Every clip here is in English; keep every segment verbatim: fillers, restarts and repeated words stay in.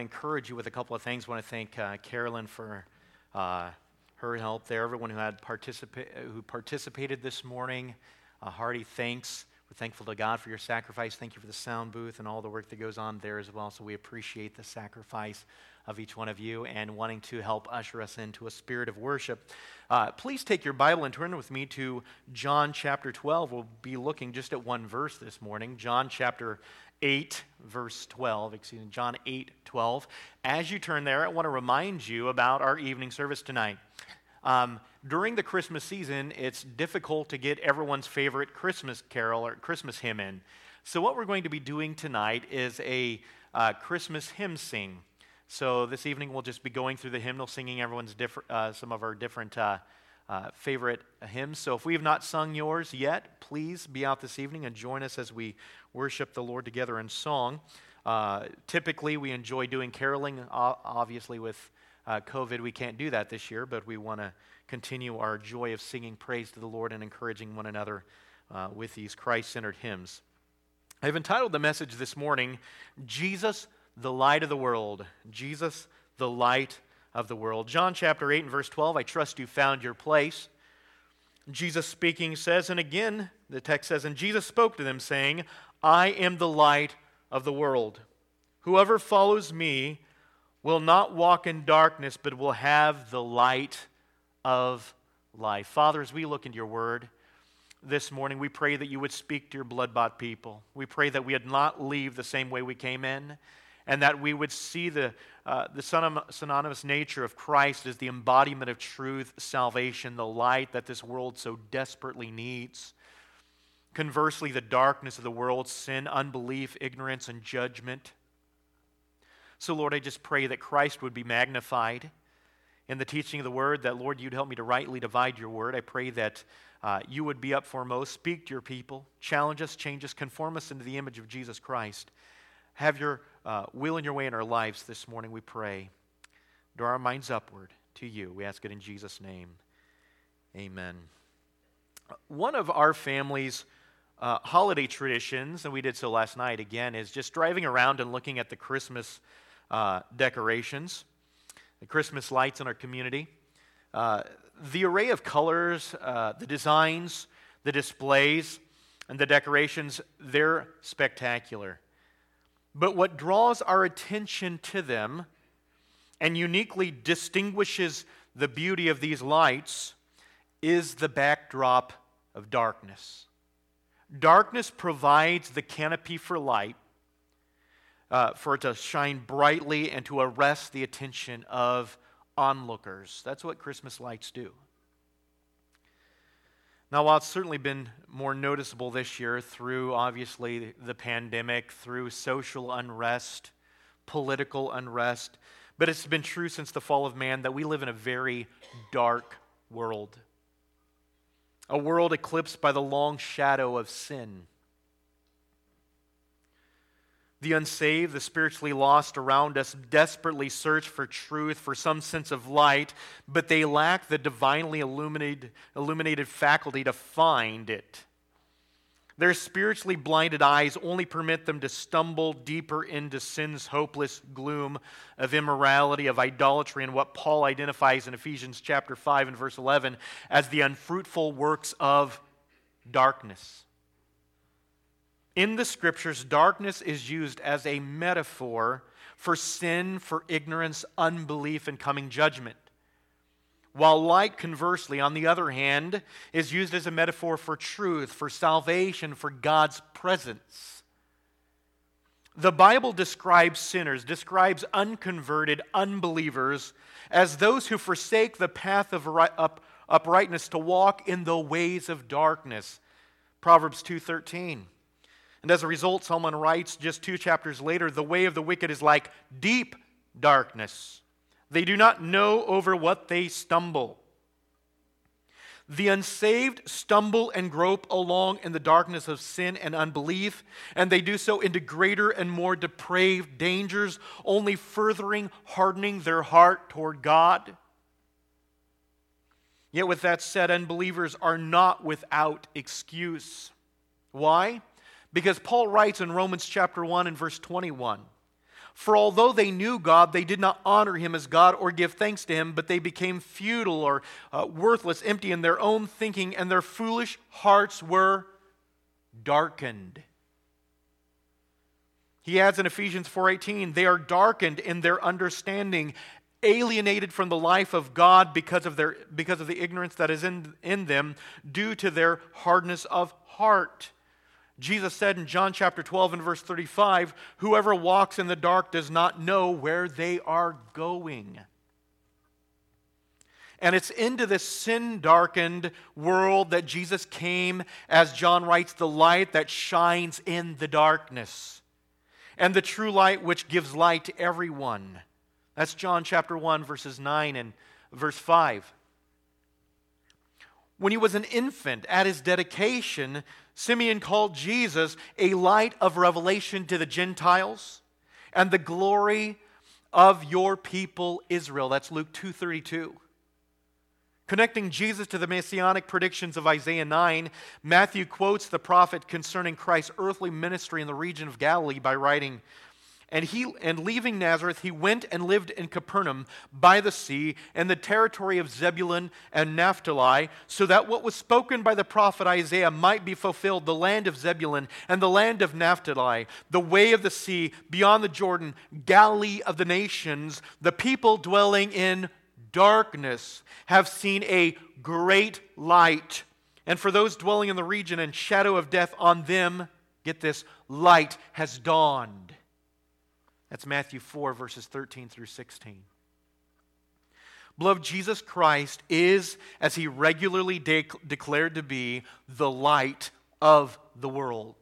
encourage you with a couple of things. I want to thank uh, Carolyn for uh, her help there. Everyone who had participa- who participated this morning, uh, hearty thanks. We're thankful to God for your sacrifice. Thank you for the sound booth and all the work that goes on there as well. So we appreciate the sacrifice of each one of you and wanting to help usher us into a spirit of worship. Uh, please take your Bible and turn with me to John chapter twelve. We'll be looking just at one verse this morning. John chapter eight, verse twelve. Excuse me, John eight, twelve. As you turn there, I want to remind you about our evening service tonight. Um, during the Christmas season, it's difficult to get everyone's favorite Christmas carol or Christmas hymn in. So what we're going to be doing tonight is a uh, Christmas hymn sing. So this evening we'll just be going through the hymnal, singing everyone's different, uh, some of our different uh, uh, favorite hymns. So if we have not sung yours yet, please be out this evening and join us as we worship the Lord together in song. Uh, typically we enjoy doing caroling. Obviously with uh, COVID we can't do that this year, but we want to continue our joy of singing praise to the Lord and encouraging one another uh, with these Christ-centered hymns. I've entitled the message this morning, Jesus, the Light of the World. Jesus, the Light of the World. John chapter eight and verse twelve, I trust you found your place. Jesus speaking says, and again, the text says, and Jesus spoke to them saying, I am the light of the world. Whoever follows me will not walk in darkness, but will have the light of life. Father, as we look into your word this morning, we pray that you would speak to your blood-bought people. We pray that we would not leave the same way we came in, and that we would see the, uh, the synonymous nature of Christ as the embodiment of truth, salvation, the light that this world so desperately needs. Conversely, the darkness of the world, sin, unbelief, ignorance, and judgment. So, Lord, I just pray that Christ would be magnified in the teaching of the word, that, Lord, you'd help me to rightly divide your word. I pray that uh, you would be up foremost, speak to your people, challenge us, change us, conform us into the image of Jesus Christ. Have your uh, will and your way in our lives this morning, we pray. Draw our minds upward to you. We ask it in Jesus' name. Amen. One of our family's uh, holiday traditions, and we did so last night again, is just driving around and looking at the Christmas uh, decorations, the Christmas lights in our community. Uh, the array of colors, uh, the designs, the displays, and the decorations, they're spectacular. But what draws our attention to them and uniquely distinguishes the beauty of these lights is the backdrop of darkness. Darkness provides the canopy for light, uh, for it to shine brightly and to arrest the attention of onlookers. That's what Christmas lights do. Now, while it's certainly been more noticeable this year through, obviously, the pandemic, through social unrest, political unrest, but it's been true since the fall of man that we live in a very dark world. A world eclipsed by the long shadow of sin. The unsaved, the spiritually lost around us desperately search for truth, for some sense of light, but they lack the divinely illuminated, illuminated faculty to find it. Their spiritually blinded eyes only permit them to stumble deeper into sin's hopeless gloom of immorality, of idolatry, and what Paul identifies in Ephesians chapter five and verse eleven as the unfruitful works of darkness. In the Scriptures, darkness is used as a metaphor for sin, for ignorance, unbelief, and coming judgment. While light, conversely, on the other hand, is used as a metaphor for truth, for salvation, for God's presence. The Bible describes sinners, describes unconverted unbelievers as those who forsake the path of uprightness to walk in the ways of darkness. Proverbs two thirteen. And as a result, Solomon writes just two chapters later, the way of the wicked is like deep darkness. They do not know over what they stumble. The unsaved stumble and grope along in the darkness of sin and unbelief, and they do so into greater and more depraved dangers, only furthering hardening their heart toward God. Yet with that said, unbelievers are not without excuse. Why? Because Paul writes in Romans chapter one and verse twenty-one, For although they knew God, they did not honor him as God or give thanks to him, but they became futile or uh, worthless, empty in their own thinking, and their foolish hearts were darkened. He adds in Ephesians four eighteen, they are darkened in their understanding, alienated from the life of God because of their because of the ignorance that is in, in them due to their hardness of heart. Jesus said in John chapter twelve and verse thirty-five, whoever walks in the dark does not know where they are going. And it's into this sin-darkened world that Jesus came, as John writes, the light that shines in the darkness, and the true light which gives light to everyone. That's John chapter one, verses nine and verse five. When he was an infant, at his dedication, Simeon called Jesus a light of revelation to the Gentiles and the glory of your people Israel. That's Luke two thirty-two. Connecting Jesus to the messianic predictions of Isaiah nine, Matthew quotes the prophet concerning Christ's earthly ministry in the region of Galilee by writing, And he and leaving Nazareth, he went and lived in Capernaum by the sea in the territory of Zebulun and Naphtali, so that what was spoken by the prophet Isaiah might be fulfilled, the land of Zebulun and the land of Naphtali, the way of the sea beyond the Jordan, Galilee of the nations, the people dwelling in darkness have seen a great light. And for those dwelling in the region and shadow of death, on them, get this, light has dawned. That's Matthew four, verses thirteen through sixteen. Beloved, Jesus Christ is, as he regularly de- declared to be, the light of the world.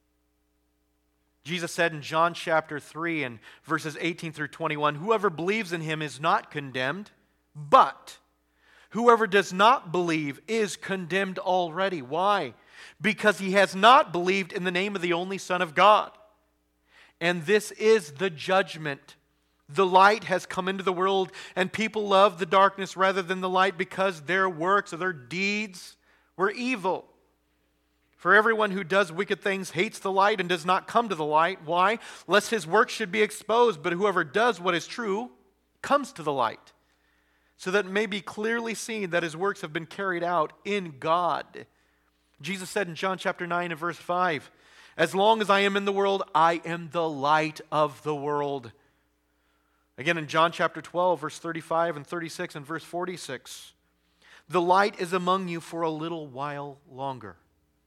Jesus said in John chapter three and verses eighteen through twenty-one, whoever believes in him is not condemned, but whoever does not believe is condemned already. Why? Because he has not believed in the name of the only Son of God. And this is the judgment. The light has come into the world, and people love the darkness rather than the light because their works or their deeds were evil. For everyone who does wicked things hates the light and does not come to the light. Why? Lest his works should be exposed. But whoever does what is true comes to the light, so that it may be clearly seen that his works have been carried out in God. Jesus said in John chapter nine and verse five, as long as I am in the world, I am the light of the world. Again in John chapter twelve, verse thirty-five and thirty-six and verse forty-six, the light is among you for a little while longer.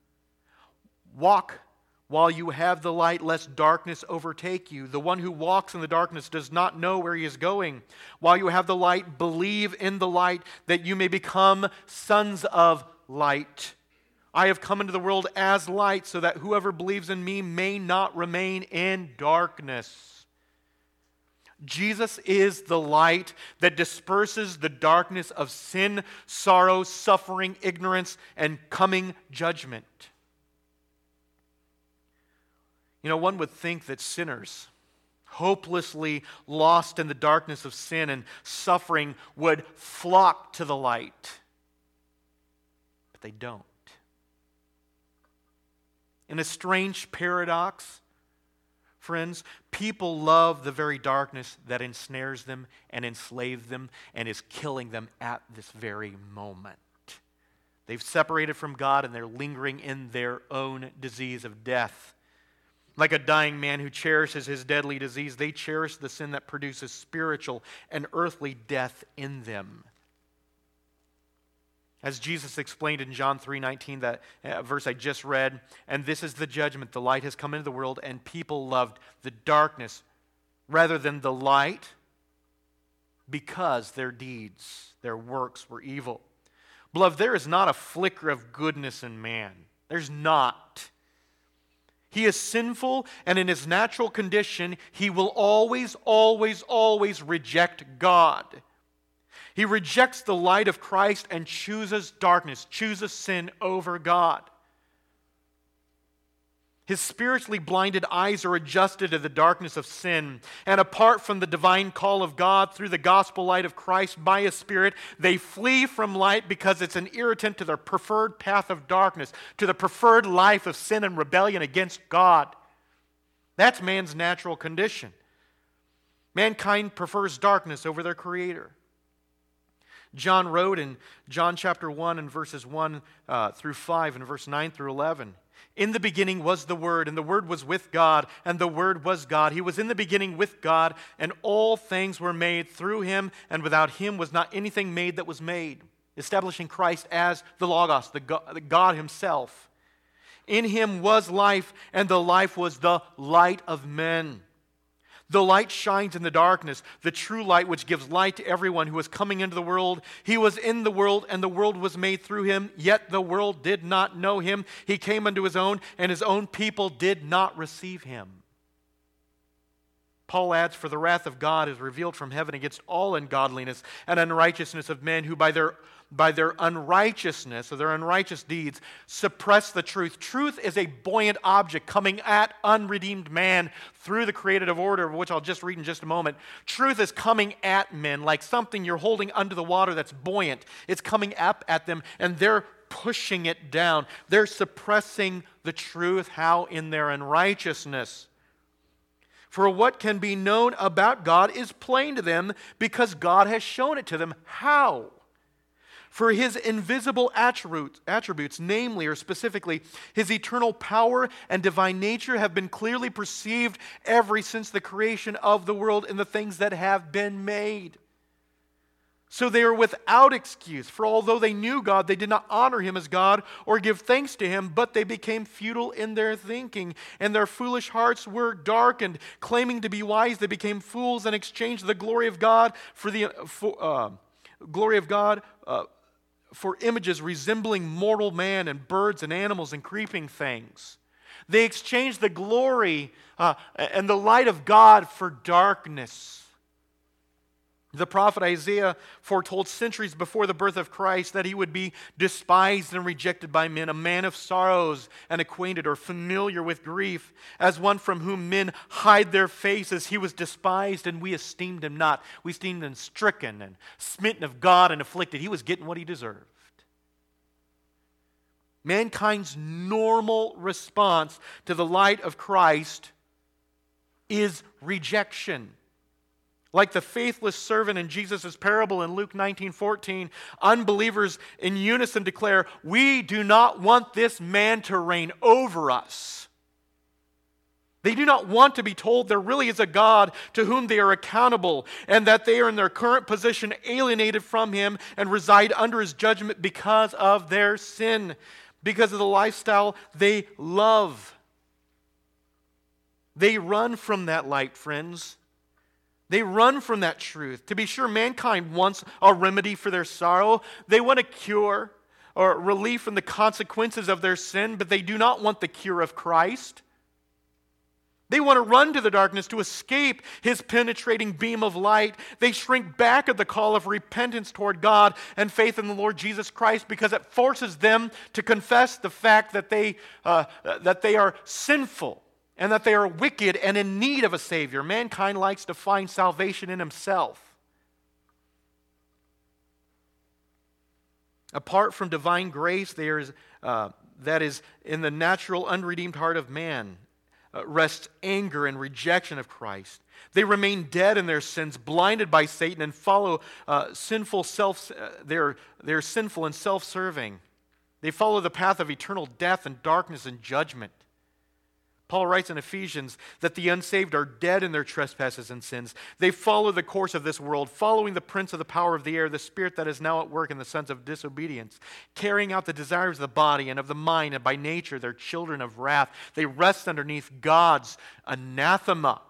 Walk while you have the light, lest darkness overtake you. The one who walks in the darkness does not know where he is going. While you have the light, believe in the light, that you may become sons of light. I have come into the world as light, so that whoever believes in me may not remain in darkness. Jesus is the light that disperses the darkness of sin, sorrow, suffering, ignorance, and coming judgment. You know, one would think that sinners, hopelessly lost in the darkness of sin and suffering, would flock to the light. But they don't. In a strange paradox, friends, people love the very darkness that ensnares them and enslaves them and is killing them at this very moment. They've separated from God and they're lingering in their own disease of death. Like a dying man who cherishes his deadly disease, they cherish the sin that produces spiritual and earthly death in them. As Jesus explained in John three nineteen, that uh, verse I just read, and this is the judgment, the light has come into the world, and people loved the darkness rather than the light because their deeds, their works were evil. Beloved, there is not a flicker of goodness in man. There's not. He is sinful, and in his natural condition, he will always, always, always reject God. He rejects the light of Christ and chooses darkness, chooses sin over God. His spiritually blinded eyes are adjusted to the darkness of sin, and apart from the divine call of God through the gospel light of Christ by His Spirit, they flee from light because it's an irritant to their preferred path of darkness, to the preferred life of sin and rebellion against God. That's man's natural condition. Mankind prefers darkness over their Creator. John wrote in John chapter one and verses one uh, through five and verse nine through eleven, "In the beginning was the Word, and the Word was with God, and the Word was God. He was in the beginning with God, and all things were made through Him, and without Him was not anything made that was made." Establishing Christ as the Logos, the God, the God Himself. "In Him was life, and the life was the light of men. The light shines in the darkness, the true light which gives light to everyone who is coming into the world. He was in the world, and the world was made through Him, yet the world did not know Him. He came unto His own, and His own people did not receive Him." Paul adds, "For the wrath of God is revealed from heaven against all ungodliness and unrighteousness of men who by their by their unrighteousness or their unrighteous deeds suppress the truth." Truth is a buoyant object coming at unredeemed man through the creative order, of which I'll just read in just a moment. Truth is coming at men like something you're holding under the water that's buoyant. It's coming up at them, and they're pushing it down. They're suppressing the truth. How? In their unrighteousness. "For what can be known about God is plain to them, because God has shown it to them." How? "For His invisible attributes, attributes, namely or specifically His eternal power and divine nature, have been clearly perceived ever since the creation of the world in the things that have been made. So they are without excuse, for although they knew God, they did not honor Him as God or give thanks to Him, but they became futile in their thinking, and their foolish hearts were darkened. Claiming to be wise, they became fools and exchanged the glory of God for the for, uh, glory of God uh, for images resembling mortal man and birds and animals and creeping things. They exchanged the glory uh, and the light of God for darkness." The prophet Isaiah foretold centuries before the birth of Christ that He would be despised and rejected by men, a man of sorrows and acquainted or familiar with grief, as one from whom men hide their faces. He was despised, and we esteemed Him not. We esteemed Him stricken and smitten of God and afflicted. He was getting what He deserved. Mankind's normal response to the light of Christ is rejection. Like the faithless servant in Jesus' parable in Luke nineteen fourteen, unbelievers in unison declare, "We do not want this man to reign over us." They do not want to be told there really is a God to whom they are accountable, and that they are in their current position alienated from Him and reside under His judgment because of their sin, because of the lifestyle they love. They run from that light, friends. They run from that truth. To be sure, mankind wants a remedy for their sorrow. They want a cure or relief from the consequences of their sin, but they do not want the cure of Christ. They want to run to the darkness to escape His penetrating beam of light. They shrink back at the call of repentance toward God and faith in the Lord Jesus Christ because it forces them to confess the fact that they, uh, that they are sinful and that they are wicked and in need of a Savior. Mankind likes to find salvation in himself. Apart from divine grace, there is, uh, that is in the natural, unredeemed heart of man, uh, rests anger and rejection of Christ. They remain dead in their sins, blinded by Satan, and follow uh, sinful self. Uh, they're they're sinful and self-serving. They follow the path of eternal death and darkness and judgment. Paul writes in Ephesians that the unsaved are dead in their trespasses and sins. They follow the course of this world, following the prince of the power of the air, the spirit that is now at work in the sons of disobedience, carrying out the desires of the body and of the mind, and by nature they're children of wrath. They rest underneath God's anathema.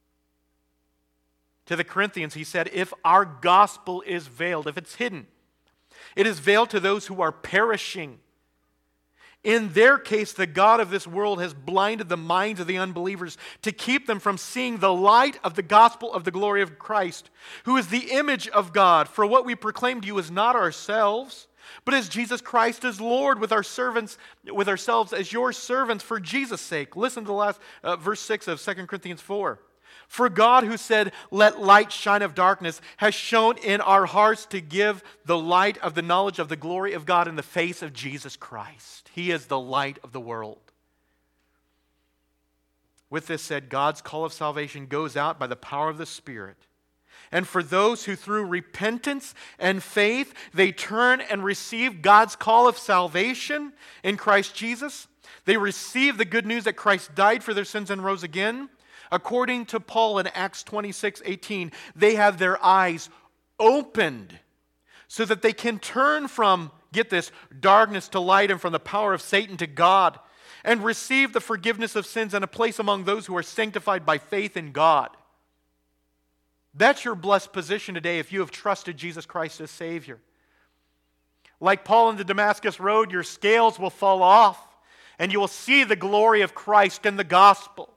To the Corinthians, he said, if our gospel is veiled, if it's hidden, it is veiled to those who are perishing. In their case, the God of this world has blinded the minds of the unbelievers to keep them from seeing the light of the gospel of the glory of Christ, who is the image of God. For what we proclaim to you is not ourselves, but as Jesus Christ as Lord, with our servants, with ourselves as your servants for Jesus' sake. Listen to the last uh, verse six of Second Corinthians four. For God, who said, let light shine of darkness, has shone in our hearts to give the light of the knowledge of the glory of God in the face of Jesus Christ. He is the light of the world. With this said, God's call of salvation goes out by the power of the Spirit. And for those who through repentance and faith, they turn and receive God's call of salvation in Christ Jesus, they receive the good news that Christ died for their sins and rose again. According to Paul in Acts twenty-six eighteen, they have their eyes opened so that they can turn from, get this, darkness to light and from the power of Satan to God and receive the forgiveness of sins and a place among those who are sanctified by faith in God. That's your blessed position today if you have trusted Jesus Christ as Savior. Like Paul on the Damascus Road, your scales will fall off and you will see the glory of Christ in the gospel.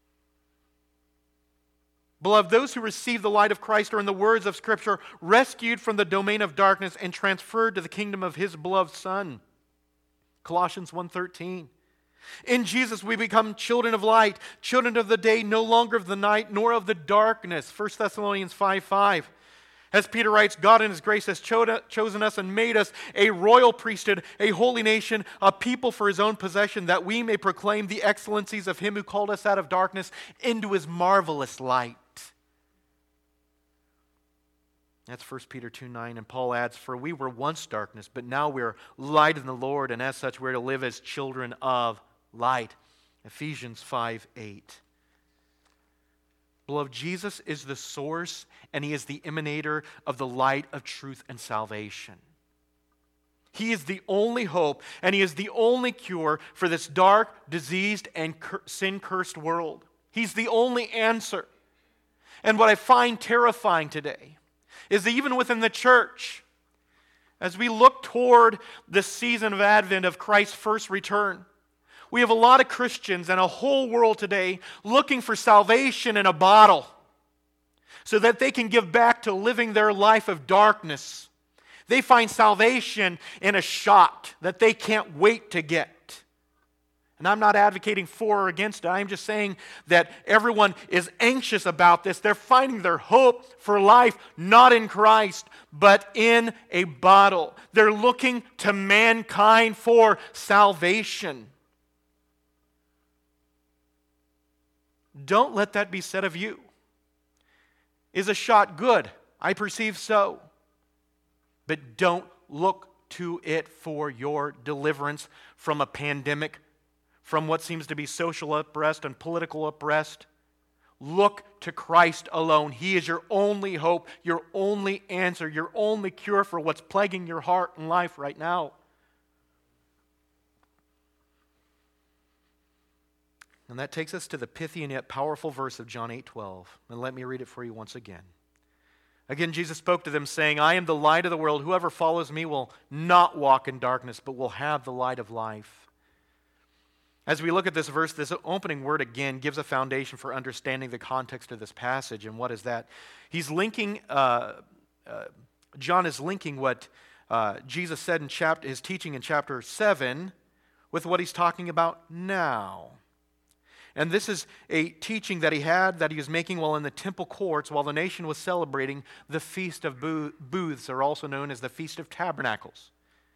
Beloved, those who receive the light of Christ are, in the words of Scripture, rescued from the domain of darkness and transferred to the kingdom of His beloved Son. Colossians one thirteen. In Jesus we become children of light, children of the day, no longer of the night, nor of the darkness. First Thessalonians five five. As Peter writes, God in His grace has cho- chosen us and made us a royal priesthood, a holy nation, a people for His own possession, that we may proclaim the excellencies of Him who called us out of darkness into His marvelous light. That's First Peter two nine, and Paul adds, for we were once darkness, but now we are light in the Lord, and as such we are to live as children of light. Ephesians five eight. Beloved, Jesus is the source and He is the emanator of the light of truth and salvation. He is the only hope and He is the only cure for this dark, diseased, and cur- sin-cursed world. He's the only answer. And what I find terrifying today is that even within the church, as we look toward the season of Advent of Christ's first return, we have a lot of Christians and a whole world today looking for salvation in a bottle so that they can give back to living their life of darkness. They find salvation in a shot that they can't wait to get. And I'm not advocating for or against it. I'm just saying that everyone is anxious about this. They're finding their hope for life not in Christ, but in a bottle. They're looking to mankind for salvation. Don't let that be said of you. Is a shot good? I perceive so. But don't look to it for your deliverance from a pandemic, from what seems to be social unrest and political unrest. Look to Christ alone. He is your only hope, your only answer, your only cure for what's plaguing your heart and life right now. And that takes us to the pithy and yet powerful verse of John eight twelve. And let me read it for you once again. Again, Jesus spoke to them, saying, I am the light of the world. Whoever follows me will not walk in darkness, but will have the light of life. As we look at this verse, this opening word again gives a foundation for understanding the context of this passage. And what is that? He's linking, uh, uh, John is linking what uh, Jesus said in chapter, his teaching in chapter seven with what he's talking about now. And this is a teaching that he had, that he was making while in the temple courts, while the nation was celebrating the Feast of Booths, or also known as the Feast of Tabernacles.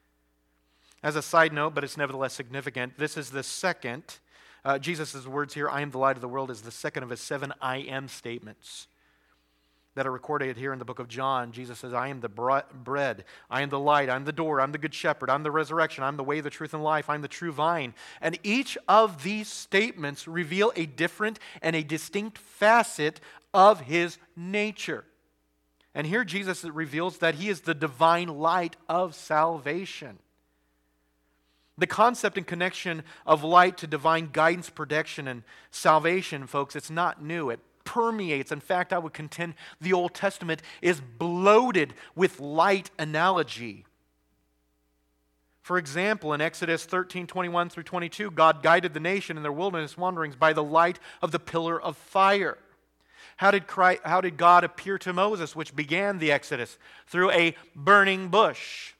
As a side note, but it's nevertheless significant, this is the second, uh, Jesus' words here, I am the light of the world, is the second of his seven I am statements that are recorded here in the book of John. Jesus says, I am the bread, I am the light, I'm the door, I'm the good shepherd, I'm the resurrection, I'm the way, the truth, and life, I'm the true vine. And each of these statements reveal a different and a distinct facet of his nature. And here Jesus reveals that he is the divine light of salvation. The concept and connection of light to divine guidance, protection, and salvation, folks, it's not new. It permeates. In fact, I would contend the Old Testament is bloated with light analogy. For example, in Exodus thirteen twenty-one through twenty-two, God guided the nation in their wilderness wanderings by the light of the pillar of fire. How did Christ, how did God appear to Moses, which began the Exodus? Through a burning bush.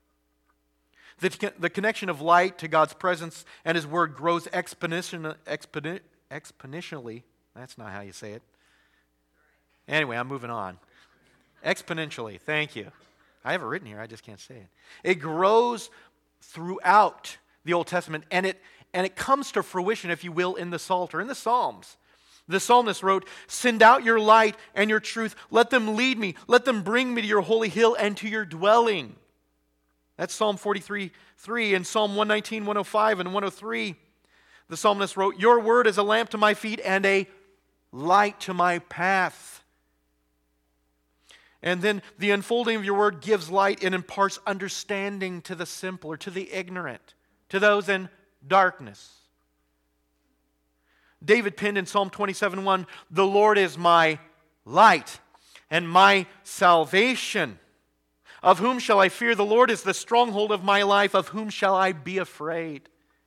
The, the connection of light to God's presence and His Word grows exponentially, exponi- exponentially. That's not how you say it. Anyway, I'm moving on. Exponentially, thank you. I have it written here, I just can't say it. It grows throughout the Old Testament, and it and it comes to fruition, if you will, in the Psalter, in the Psalms. The psalmist wrote, "Send out your light and your truth. Let them lead me. Let them bring me to your holy hill and to your dwelling." That's Psalm forty-three, three. And Psalm one nineteen, one oh five, and one oh three. The psalmist wrote, "Your word is a lamp to my feet and a light to my path." And then the unfolding of your word gives light and imparts understanding to the simple or to the ignorant, to those in darkness. David penned in Psalm twenty-seven, one, "The Lord is my light and my salvation. Of whom shall I fear? The Lord is the stronghold of my life. Of whom shall I be afraid?"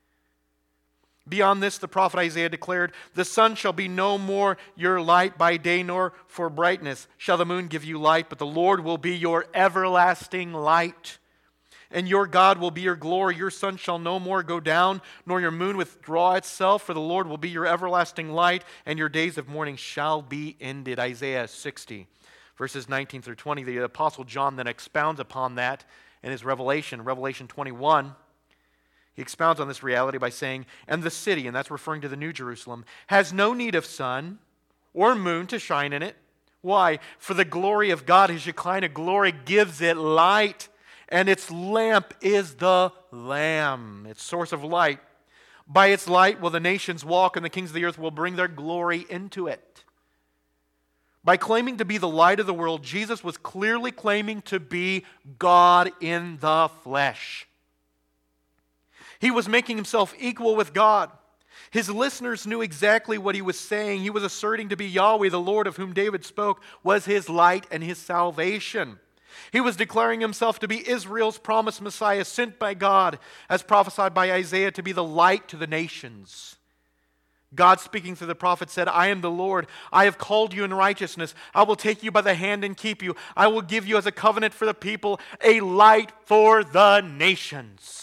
Beyond this, the prophet Isaiah declared, "The sun shall be no more your light by day, nor for brightness shall the moon give you light, but the Lord will be your everlasting light. And your God will be your glory. Your sun shall no more go down, nor your moon withdraw itself, for the Lord will be your everlasting light, and your days of mourning shall be ended." Isaiah sixty, verses nineteen through twenty. The Apostle John then expounds upon that in his Revelation. Revelation twenty-one, he expounds on this reality by saying, "And the city," and that's referring to the New Jerusalem, "has no need of sun or moon to shine in it." Why? "For the glory of God, His Shekinah glory, gives it light. And its lamp is the Lamb," its source of light. "By its light will the nations walk, and the kings of the earth will bring their glory into it." By claiming to be the light of the world, Jesus was clearly claiming to be God in the flesh. He was making himself equal with God. His listeners knew exactly what he was saying. He was asserting to be Yahweh, the Lord of whom David spoke, was his light and his salvation. He was declaring himself to be Israel's promised Messiah, sent by God, as prophesied by Isaiah, to be the light to the nations. God, speaking through the prophet, said, "I am the Lord. I have called you in righteousness. I will take you by the hand and keep you. I will give you as a covenant for the people, a light for the nations."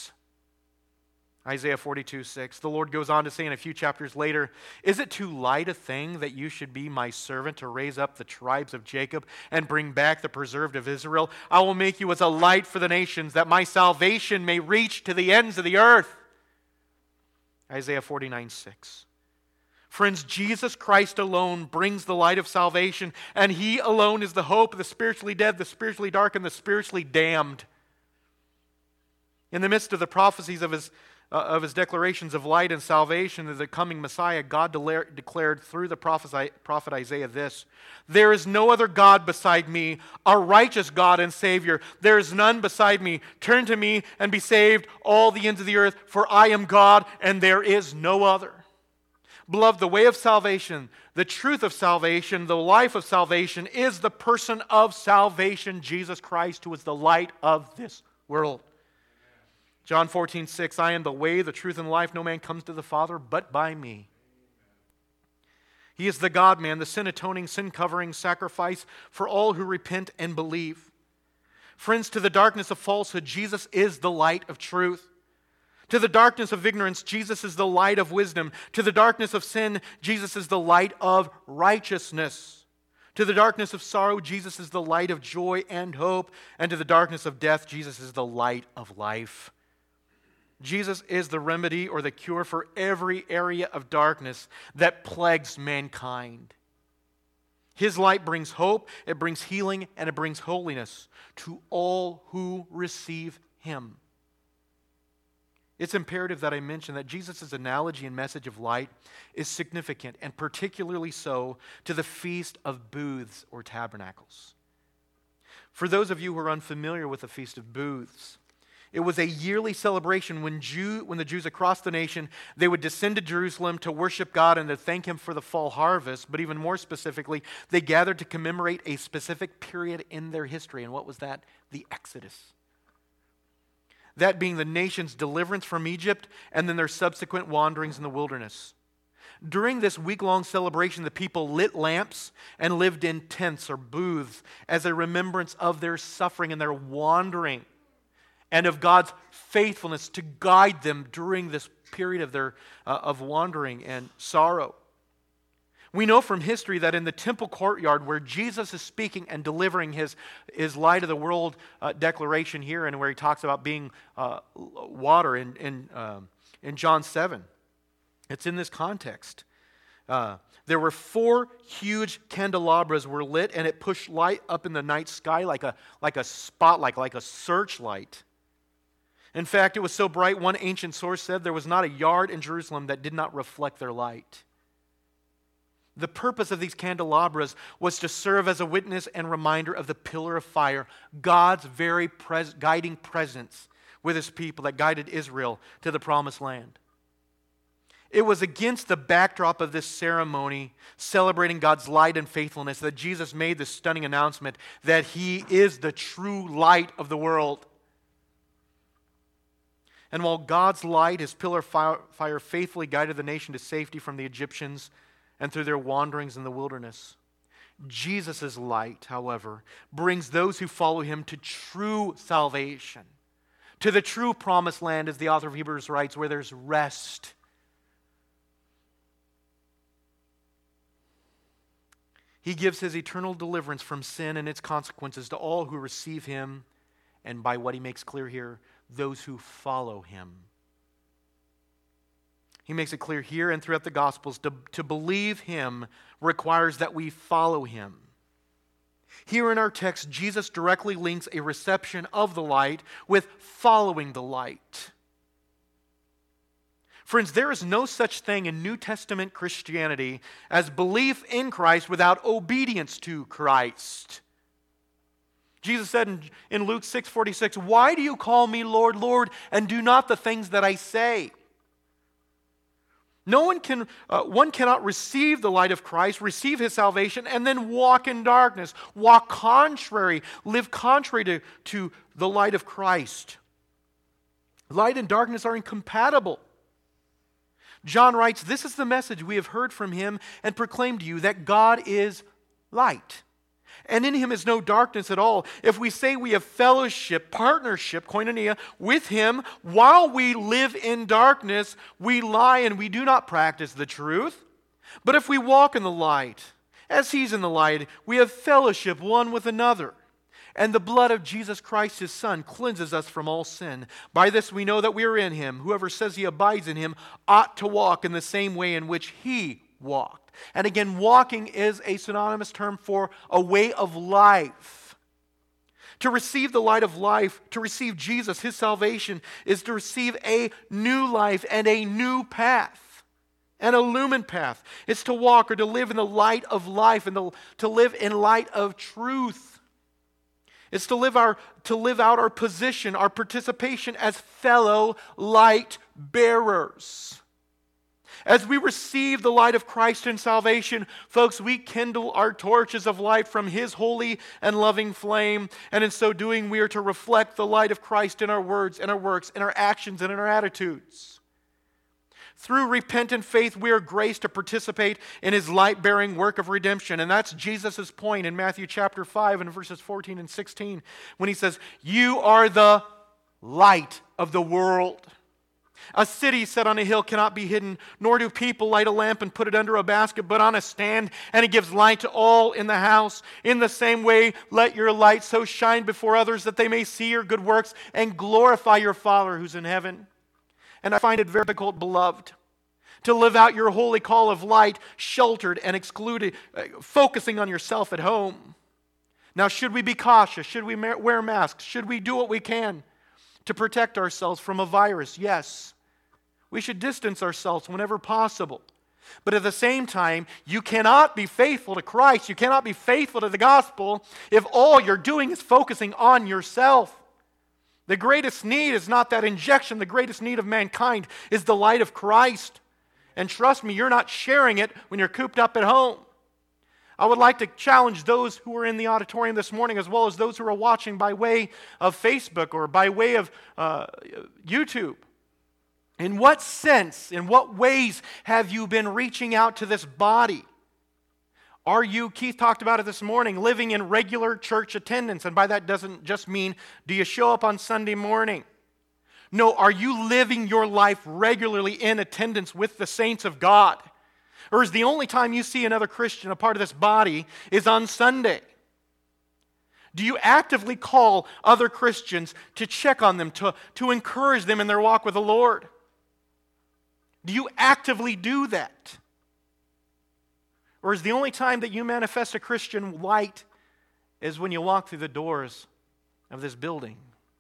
Isaiah forty-two, six. The Lord goes on to say in a few chapters later, "Is it too light a thing that you should be my servant to raise up the tribes of Jacob and bring back the preserved of Israel? I will make you as a light for the nations, that my salvation may reach to the ends of the earth." Isaiah forty-nine, six. Friends, Jesus Christ alone brings the light of salvation, and He alone is the hope of the spiritually dead, the spiritually dark, and the spiritually damned. In the midst of the prophecies of His Uh, of his declarations of light and salvation of the coming Messiah, God de- declared through the prophet, prophet Isaiah this, "There is no other God beside me, a righteous God and Savior. There is none beside me. Turn to me and be saved, all the ends of the earth, for I am God and there is no other." Beloved, the way of salvation, the truth of salvation, the life of salvation is the person of salvation, Jesus Christ, who is the light of this world. John fourteen, six, "I am the way, the truth, and life. No man comes to the Father but by me." He is the God-man, the sin-atoning, sin-covering sacrifice for all who repent and believe. Friends, to the darkness of falsehood, Jesus is the light of truth. To the darkness of ignorance, Jesus is the light of wisdom. To the darkness of sin, Jesus is the light of righteousness. To the darkness of sorrow, Jesus is the light of joy and hope. And to the darkness of death, Jesus is the light of life. Jesus is the remedy or the cure for every area of darkness that plagues mankind. His light brings hope, it brings healing, and it brings holiness to all who receive Him. It's imperative that I mention that Jesus' analogy and message of light is significant, and particularly so to the Feast of Booths or Tabernacles. For those of you who are unfamiliar with the Feast of Booths, it was a yearly celebration when Jew, when the Jews across the nation, they would descend to Jerusalem to worship God and to thank Him for the fall harvest. But even more specifically, they gathered to commemorate a specific period in their history. And what was that? The Exodus. That being the nation's deliverance from Egypt and then their subsequent wanderings in the wilderness. During this week-long celebration, the people lit lamps and lived in tents or booths as a remembrance of their suffering and their wandering, and of God's faithfulness to guide them during this period of their uh, of wandering and sorrow. We know from history that in the temple courtyard where Jesus is speaking and delivering his, his light of the world uh, declaration here, and where he talks about being uh, water in, in, um, in John seven, it's in this context. Uh, there were four huge candelabras were lit, and it pushed light up in the night sky like a, like a spotlight, like a searchlight. In fact, it was so bright, one ancient source said there was not a yard in Jerusalem that did not reflect their light. The purpose of these candelabras was to serve as a witness and reminder of the pillar of fire, God's very pres- guiding presence with His people that guided Israel to the promised land. It was against the backdrop of this ceremony, celebrating God's light and faithfulness, that Jesus made this stunning announcement that He is the true light of the world. And while God's light, His pillar of fire, faithfully guided the nation to safety from the Egyptians and through their wanderings in the wilderness, Jesus' light, however, brings those who follow Him to true salvation, to the true promised land, as the author of Hebrews writes, where there's rest. He gives His eternal deliverance from sin and its consequences to all who receive Him, and by what He makes clear here, those who follow Him. He makes it clear here and throughout the Gospels, to, to believe Him requires that we follow Him. Here in our text, Jesus directly links a reception of the light with following the light. Friends, there is no such thing in New Testament Christianity as belief in Christ without obedience to Christ. Jesus said in, in Luke six forty-six, "Why do you call me Lord, Lord, and do not the things that I say?" No one can, uh, one cannot receive the light of Christ, receive His salvation, and then walk in darkness, walk contrary, live contrary to, to the light of Christ. Light and darkness are incompatible. John writes, "This is the message we have heard from Him and proclaimed to you, that God is light, and in Him is no darkness at all. If we say we have fellowship, partnership, koinonia, with Him while we live in darkness, we lie and we do not practice the truth. But if we walk in the light, as He's in the light, we have fellowship one with another. And the blood of Jesus Christ, His Son, cleanses us from all sin. By this we know that we are in Him. Whoever says he abides in Him ought to walk in the same way in which He walked." And again, walking is a synonymous term for a way of life. To receive the light of life, to receive Jesus, His salvation, is to receive a new life and a new path, an illumined path. It's to walk or to live in the light of life and to, to live in light of truth. It's to live our to live out our position, our participation as fellow light bearers. As we receive the light of Christ in salvation, folks, we kindle our torches of light from His holy and loving flame, and in so doing, we are to reflect the light of Christ in our words, in our works, in our actions, and in our attitudes. Through repentant faith, we are graced to participate in His light-bearing work of redemption. And that's Jesus' point in Matthew chapter five and verses fourteen and sixteen, when He says, "You are the light of the world. A city set on a hill cannot be hidden, nor do people light a lamp and put it under a basket, but on a stand, and it gives light to all in the house. In the same way, let your light so shine before others that they may see your good works and glorify your Father who's in heaven." And I find it very difficult, beloved, to live out your holy call of light, sheltered and excluded, uh, focusing on yourself at home. Now, should we be cautious? Should we ma- wear masks? Should we do what we can to protect ourselves from a virus? Yes. We should distance ourselves whenever possible. But at the same time, you cannot be faithful to Christ, you cannot be faithful to the gospel if all you're doing is focusing on yourself. The greatest need is not that injection. The greatest need of mankind is the light of Christ. And trust me, you're not sharing it when you're cooped up at home. I would like to challenge those who are in the auditorium this morning, as well as those who are watching by way of Facebook or by way of uh, YouTube. In what sense, in what ways have you been reaching out to this body? Are you, Keith talked about it this morning, living in regular church attendance? And by that doesn't just mean, do you show up on Sunday morning? No, are you living your life regularly in attendance with the saints of God? Or is the only time you see another Christian, a part of this body, is on Sunday? Do you actively call other Christians to check on them, to, to encourage them in their walk with the Lord? Do you actively do that? Or is the only time that you manifest a Christian light is when you walk through the doors of this building?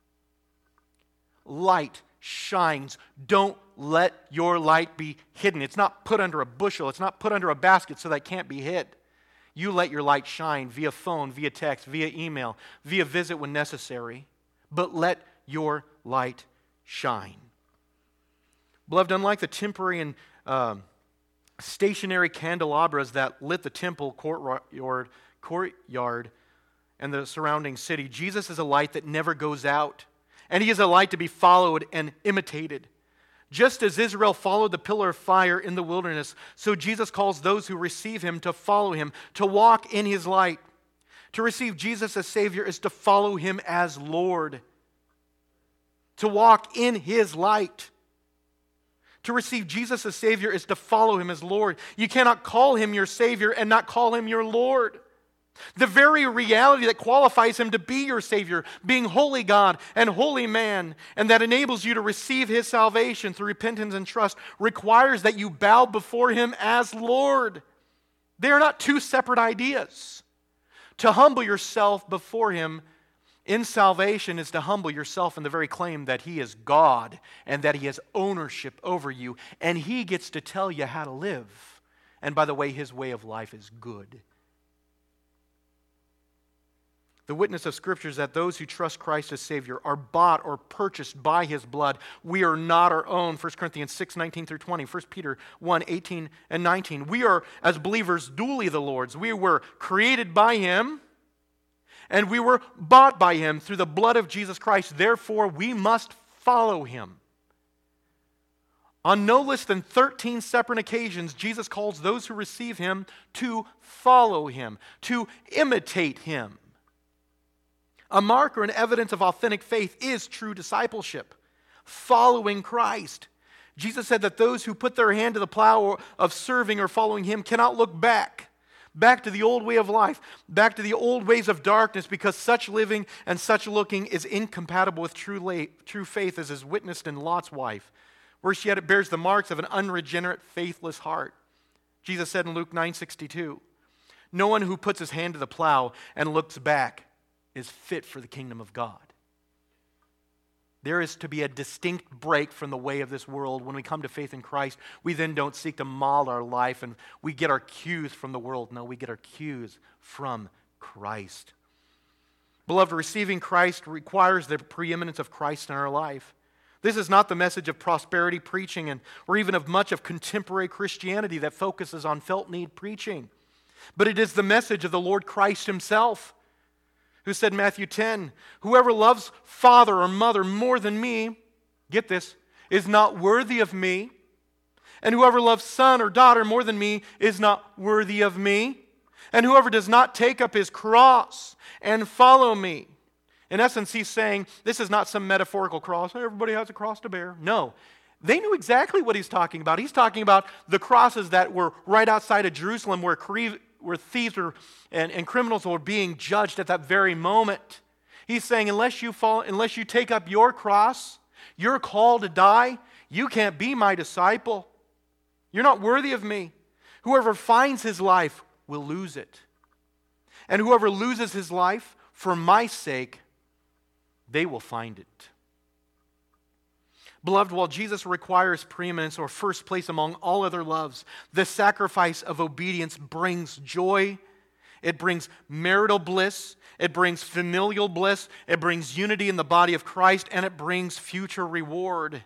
Light shines. Don't let your light be hidden. It's not put under a bushel. It's not put under a basket so that it can't be hid. You let your light shine via phone, via text, via email, via visit when necessary. But let your light shine. Beloved, unlike the temporary and um, stationary candelabras that lit the temple courtyard, courtyard and the surrounding city, Jesus is a light that never goes out. And he is a light to be followed and imitated. Just as Israel followed the pillar of fire in the wilderness, so Jesus calls those who receive him to follow him, to walk in his light. To receive Jesus as Savior is to follow him as Lord. To walk in his light. To receive Jesus as Savior is to follow him as Lord. You cannot call him your Savior and not call him your Lord. The very reality that qualifies him to be your Savior, being holy God and holy man, and that enables you to receive his salvation through repentance and trust, requires that you bow before him as Lord. They are not two separate ideas. To humble yourself before him in salvation is to humble yourself in the very claim that he is God and that he has ownership over you, and he gets to tell you how to live. And by the way, his way of life is good. The witness of Scripture is that those who trust Christ as Savior are bought or purchased by his blood. We are not our own. First Corinthians six, nineteen through twenty. First Peter one, eighteen and nineteen. We are, as believers, duly the Lord's. We were created by him, and we were bought by him through the blood of Jesus Christ. Therefore, we must follow him. On no less than thirteen separate occasions, Jesus calls those who receive him to follow him, to imitate him. A mark or an evidence of authentic faith is true discipleship, following Christ. Jesus said that those who put their hand to the plow of serving or following him cannot look back, back to the old way of life, back to the old ways of darkness, because such living and such looking is incompatible with true, la- true faith, as is witnessed in Lot's wife, where she had, it bears the marks of an unregenerate, faithless heart. Jesus said in Luke nine sixty-two, "No one who puts his hand to the plow and looks back is fit for the kingdom of God." There is to be a distinct break from the way of this world. When we come to faith in Christ, we then don't seek to model our life and we get our cues from the world. No, we get our cues from Christ. Beloved, receiving Christ requires the preeminence of Christ in our life. This is not the message of prosperity preaching and or even of much of contemporary Christianity that focuses on felt need preaching. But it is the message of the Lord Christ himself, who said in Matthew ten, "Whoever loves father or mother more than me," get this, "is not worthy of me. And whoever loves son or daughter more than me is not worthy of me. And whoever does not take up his cross and follow me." In essence, he's saying, this is not some metaphorical cross. Everybody has a cross to bear. No. They knew exactly what he's talking about. He's talking about the crosses that were right outside of Jerusalem where where thieves were, and, and criminals were being judged at that very moment. He's saying, unless you fall, unless you take up your cross, you're called to die, you can't be my disciple. You're not worthy of me. Whoever finds his life will lose it. And whoever loses his life for my sake, they will find it. Beloved, while Jesus requires preeminence or first place among all other loves, the sacrifice of obedience brings joy, it brings marital bliss, it brings familial bliss, it brings unity in the body of Christ, and it brings future reward.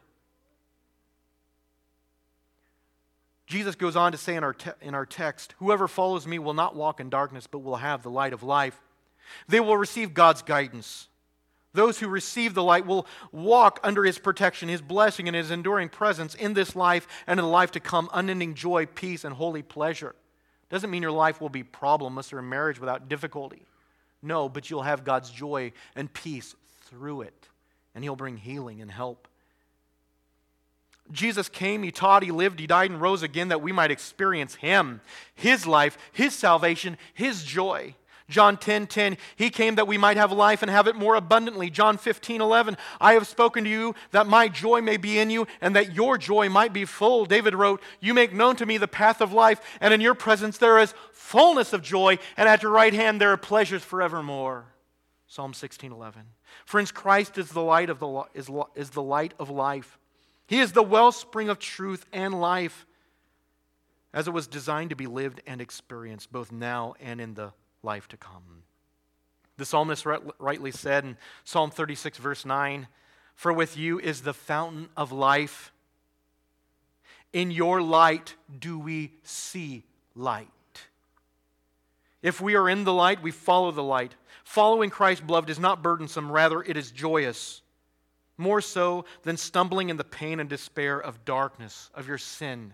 Jesus goes on to say in our, te- in our text, "Whoever follows me will not walk in darkness, but will have the light of life." They will receive God's guidance. Those who receive the light will walk under his protection, his blessing, and his enduring presence in this life and in the life to come, unending joy, peace, and holy pleasure. Doesn't mean your life will be problemless or a marriage without difficulty. No, but you'll have God's joy and peace through it, and he'll bring healing and help. Jesus came, he taught, he lived, he died, and rose again that we might experience him, his life, his salvation, his joy. John ten ten, He came that we might have life and have it more abundantly. John fifteen eleven, I have spoken to you that my joy may be in you and that your joy might be full. David wrote, you make known to me the path of life, and in your presence there is fullness of joy, and at your right hand there are pleasures forevermore. Psalm sixteen eleven. Friends, Christ is the light of the is, is the light of life. He is the wellspring of truth and life, as it was designed to be lived and experienced both now and in the life to come. The psalmist rightly said in Psalm thirty-six, verse nine, for with you is the fountain of life. In your light do we see light. If we are in the light, we follow the light. Following Christ, beloved, is not burdensome. Rather, it is joyous. More so than stumbling in the pain and despair of darkness, of your sin.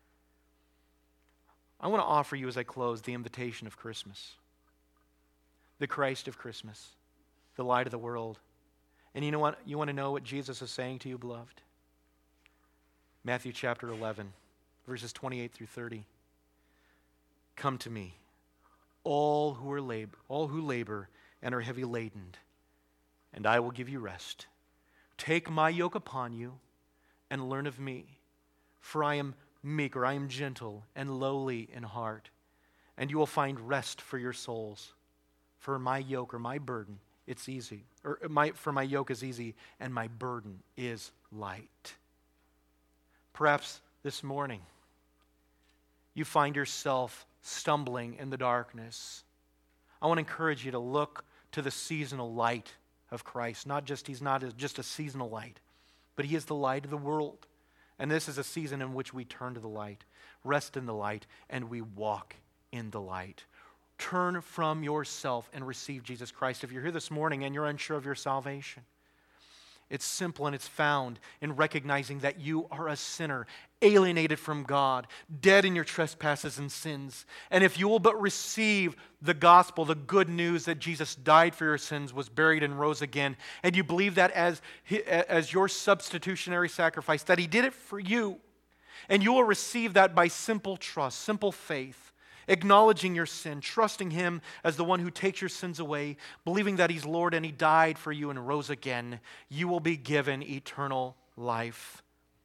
I want to offer you as I close the invitation of Christmas. The Christ of Christmas. The light of the world. And you know what? You want to know what Jesus is saying to you, beloved? Matthew chapter eleven, verses twenty-eight through thirty. Come to me, all who are labor, all who labor and are heavy laden, and I will give you rest. Take my yoke upon you and learn of me, for I am meek, or I am gentle and lowly in heart, and you will find rest for your souls. For my yoke or my burden, it's easy. Or my, for my yoke is easy and my burden is light. Perhaps this morning you find yourself stumbling in the darkness. I want to encourage you to look to the seasonal light of Christ. Not just, He's not just a seasonal light, but He is the light of the world. And this is a season in which we turn to the light, rest in the light, and we walk in the light. Turn from yourself and receive Jesus Christ. If you're here this morning and you're unsure of your salvation, it's simple and it's found in recognizing that you are a sinner, alienated from God, dead in your trespasses and sins. And if you will but receive the gospel, the good news that Jesus died for your sins, was buried and rose again, and you believe that as, as your substitutionary sacrifice, that He did it for you, and you will receive that by simple trust, simple faith, acknowledging your sin, trusting Him as the one who takes your sins away, believing that He's Lord and He died for you and rose again, you will be given eternal life.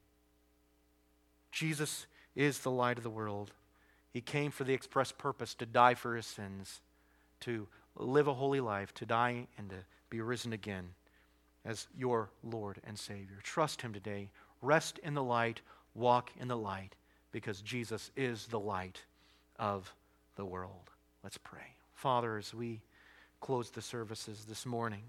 Jesus is the light of the world. He came for the express purpose to die for His sins, to live a holy life, to die and to be risen again as your Lord and Savior. Trust Him today. Rest in the light. Walk in the light, because Jesus is the light of the world. Let's pray. Father, as we close the services this morning,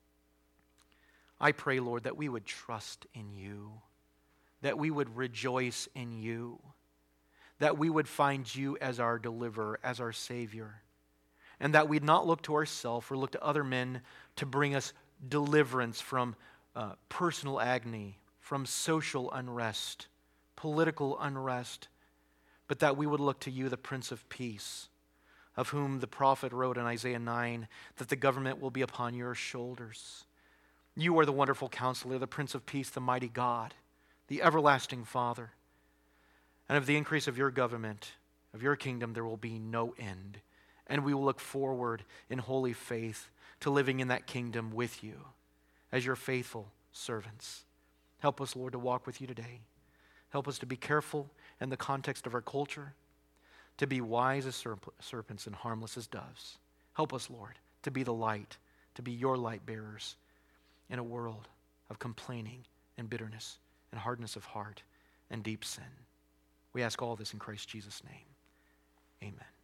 I pray, Lord, that we would trust in You, that we would rejoice in You, that we would find You as our deliverer, as our Savior, and that we'd not look to ourselves or look to other men to bring us deliverance from uh, personal agony, from social unrest, political unrest, but that we would look to You, the Prince of Peace, of whom the prophet wrote in Isaiah nine, that the government will be upon Your shoulders. You are the wonderful Counselor, the Prince of Peace, the mighty God, the everlasting Father. And of the increase of Your government, of Your kingdom, there will be no end. And we will look forward in holy faith to living in that kingdom with You as Your faithful servants. Help us, Lord, to walk with You today. Help us to be careful in the context of our culture, to be wise as serp- serpents and harmless as doves. Help us, Lord, to be the light, to be Your light bearers in a world of complaining and bitterness and hardness of heart and deep sin. We ask all this in Christ Jesus' name. Amen.